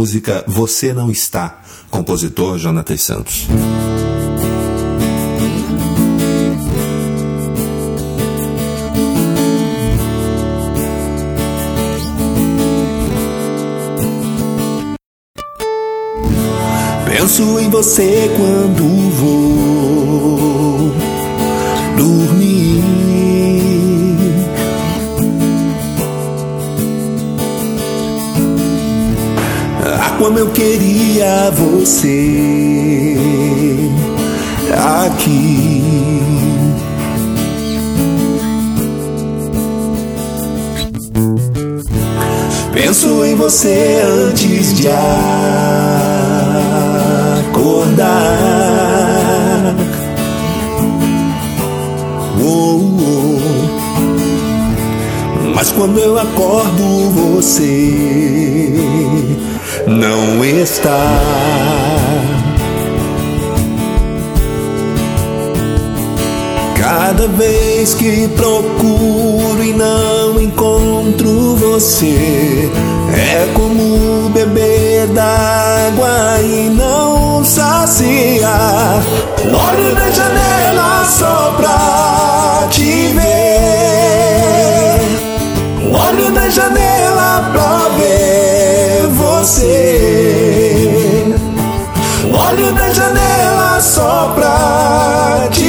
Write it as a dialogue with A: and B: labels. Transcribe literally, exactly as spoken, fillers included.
A: música Você Não Está, compositor Jonatas Santos.
B: Penso em você quando vou dormir. Ah, como eu queria você aqui. Penso em você antes de acordar. Oh, oh. Mas quando eu acordo você não está. Cada vez que procuro e não encontro você, é como beber d'água e não saciar. Olho na janela só pra te ver. Olho na janela pra ver você. Olho na janela só pra te